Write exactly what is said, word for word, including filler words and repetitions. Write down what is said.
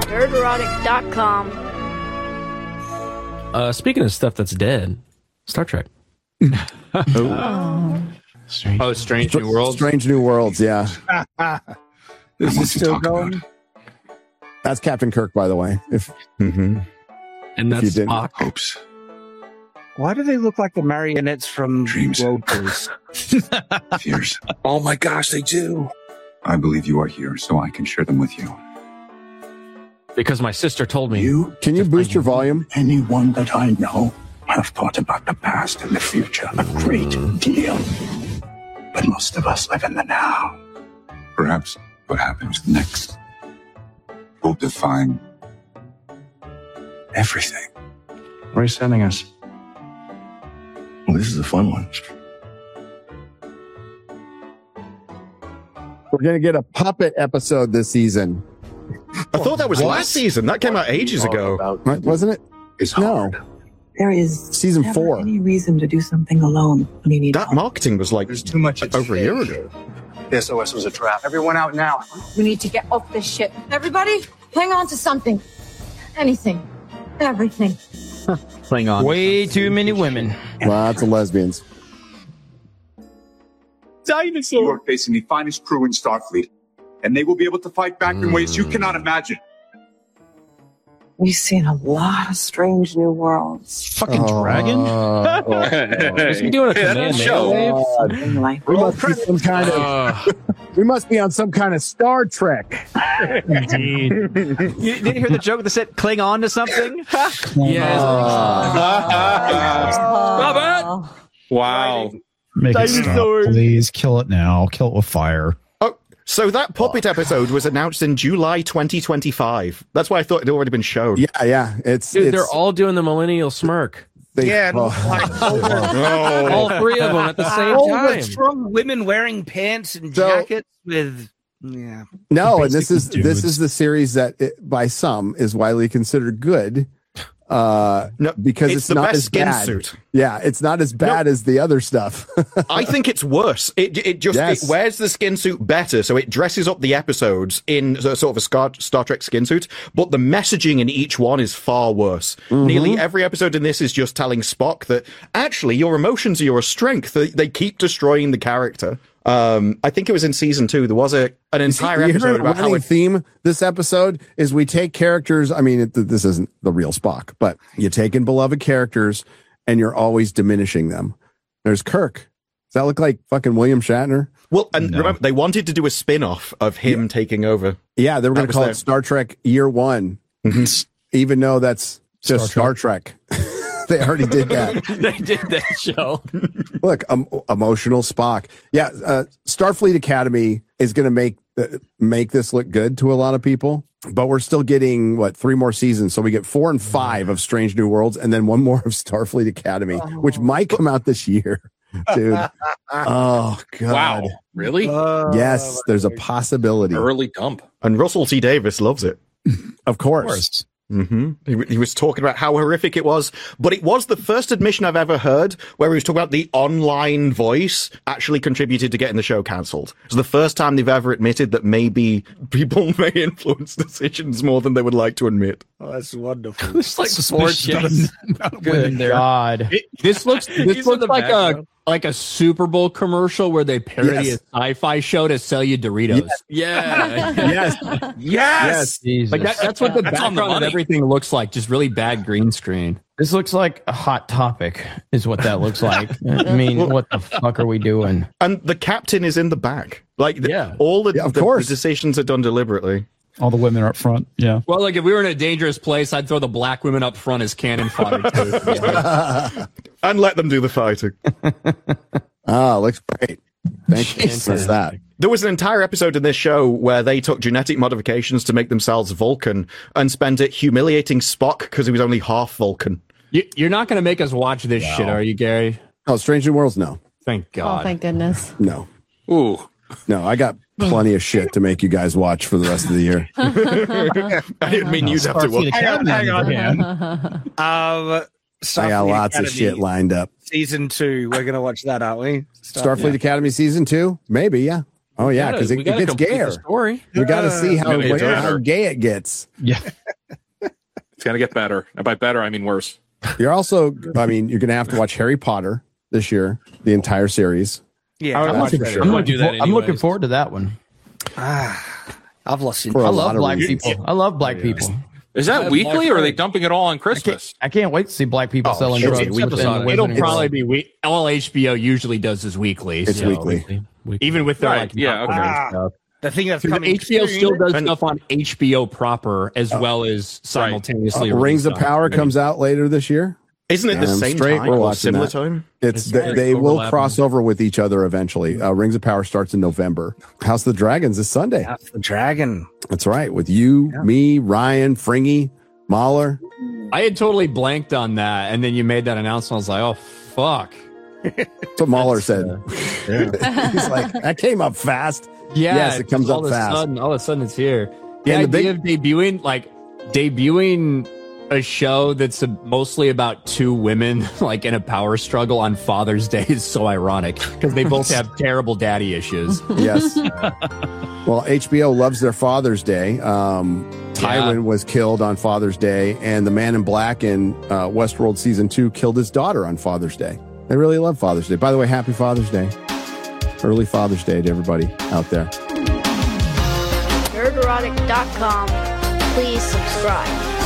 nerd erotic dot com. Uh, speaking of stuff that's dead, Star Trek. oh. Strange. oh, Strange New Worlds. Strange New Worlds, yeah. Is it still going? About? That's Captain Kirk, by the way. If mm-hmm. And that's Spock. Hopes. Why do they look like the marionettes from Dreams? Road Police? Fears. Oh my gosh, they do. I believe you are here, so I can share them with you. Because my sister told me. You can you boost your volume? Anyone that I know have thought about the past and the future a great deal. But most of us live in the now. Perhaps what happens next will define everything. Where are you sending us? Well, this is a fun one. We're going to get a puppet episode this season. I thought that was what? last season. That came out ages ago. Right, wasn't it? It's no. There is season never four. Any reason to do something alone when you need that help. Marketing was like There's too much over a year ago. The S O S was a trap. Everyone out now. We need to get off this ship. Everybody, hang on to something. Anything. Everything. Hang on. Way too many women. Lots of lesbians. Dinosaur. You are facing the finest crew in Starfleet, and they will be able to fight back in ways you cannot imagine. We've seen a lot of strange new worlds. Fucking uh, dragon? Uh, oh, is he doing a hey, command show? Uh, we must be some kind of. We must be on some kind of Star Trek. Indeed. You didn't hear the joke that said "cling on to something"? Yes. Uh, wow. Make it stop, please. Kill it now. Kill it with fire. Oh, so that puppet episode was announced in July twenty twenty-five. That's why I thought it had already been shown. Yeah, yeah. It's, Dude, it's they're all doing the millennial smirk. They, yeah, oh. like, oh. all three of them at the same all time. the strong women wearing pants and So, jackets with. Yeah. No, and this is dudes. this is the series that, it, by some, is widely considered good. Uh, no, because it's, it's the not best as skin bad. suit. Yeah, it's not as bad no. as the other stuff. I think it's worse. It it just yes. it wears the skin suit better, so it dresses up the episodes in sort of a Star, Star Trek skin suit. But the messaging in each one is far worse. Mm-hmm. Nearly every episode in this is just telling Spock that actually your emotions are your strength. They, they keep destroying the character. Um, I think it was in season two. There was a an entire See, episode about how the it, theme this episode is we take characters. I mean, it, this isn't the real Spock, but you take in beloved characters and you're always diminishing them. There's Kirk. Does that look like fucking William Shatner? Well, and No. remember, they wanted to do a spin-off of him yeah. taking over. Yeah, they were going to call there. it Star Trek Year One, mm-hmm. even though that's just Star Trek. Star Trek. They already did that. They did that show. Look, um, emotional Spock. Yeah, uh, Starfleet Academy is going to make uh, make this look good to a lot of people, but we're still getting what three more seasons, so we get four and five of Strange New Worlds, and then one more of Starfleet Academy, oh. which might come out this year, dude. Oh God! Wow, really? Uh, yes, there's a possibility. Early dump, and Russell T Davies loves it. Of course. Of course. Mm-hmm. He, he was talking about how horrific it was, but it was the first admission I've ever heard where he was talking about the online voice actually contributed to getting the show cancelled. It's the first time they've ever admitted that maybe people may influence decisions more than they would like to admit. Oh, that's wonderful. It's like sports. Good God! It, this looks this looks like a like a Super Bowl commercial where they parody yes. a sci-fi show to sell you Doritos. Yeah. yes. Yes. Yes. Jesus. Like that, that's what the That's on the background of money. everything looks like. Just really bad green screen. This looks like a Hot Topic, is what that looks like. I mean, what the fuck are we doing? And the captain is in the back. Like, the, Yeah. all the, Yeah, of the, the course. decisions are done deliberately. All the women are up front. Yeah. Well, like if we were in a dangerous place, I'd throw the black women up front as cannon fodder too. And let them do the fighting. Oh, looks great. Thank you for that. There was an entire episode in this show where they took genetic modifications to make themselves Vulcan and spent it humiliating Spock because he was only half Vulcan. You, you're not going to make us watch this Wow. shit, are you, Gary? Oh, Strange New Worlds? No. Thank God. Oh, thank goodness. No. Ooh. No, I got plenty of shit to make you guys watch for the rest of the year. I didn't mean you'd have to watch. Hang on, hang on. Man. Um, I got Starfleet lots Academy, of shit lined up. Season two, we're gonna watch that, aren't we? Starfleet Academy season two? Maybe, yeah. Oh yeah, because it, We it gotta gets complete the gayer. story. We got to see how, Maybe it's how better. gay it gets. Yeah. It's gonna get better, and by better I mean worse. You're also, I mean, you're going to have to watch Harry Potter this year, the entire series. Yeah, I'm, That's looking, for sure. I'm, I'm looking, do that for- I'm looking anyways. forward to that one. I've lost it. For a I lot love of black reasons. people. I love black people. Is that I've weekly, never- or are they dumping it all on I can't, Christmas? I can't wait to see black people Oh, selling sure. drugs. It's within episodic. the It'll Wizarding probably World. be week. All H B O usually does is weekly. It's so- weekly. even with their Right, like yeah, okay. documentary stuff. The thing that's 'Cause coming. H B O still does And- stuff on H B O proper as well as simultaneously. Uh, Rings of released on- Power comes out later this year. Isn't it the Damn same straight time we're or watching similar that. time? It's, It's they, very they will overlapping. cross over with each other eventually. Uh, Rings of Power starts in November. House of the Dragons is Sunday. That's the dragon. That's right. With you, me, Ryan, Fringy, Mahler. I had totally blanked on that, and then you made that announcement. I was like, "Oh fuck!" That's what Mahler said. He's like, that came up fast. Yeah, Yes, it it's comes all up of a fast. Sudden, all of a sudden, it's here. The And the idea of debuting, like debuting a show that's a, mostly about two women, like in a power struggle on Father's Day, is so ironic because they both have terrible daddy issues. Yes. Well, H B O loves their Father's Day. Um, Tywin Yeah. was killed on Father's Day, and the Man in Black in uh, Westworld season two killed his daughter on Father's Day. They really love Father's Day. By the way, happy Father's Day. Early Father's Day to everybody out there. nerd erotic dot com. Please subscribe.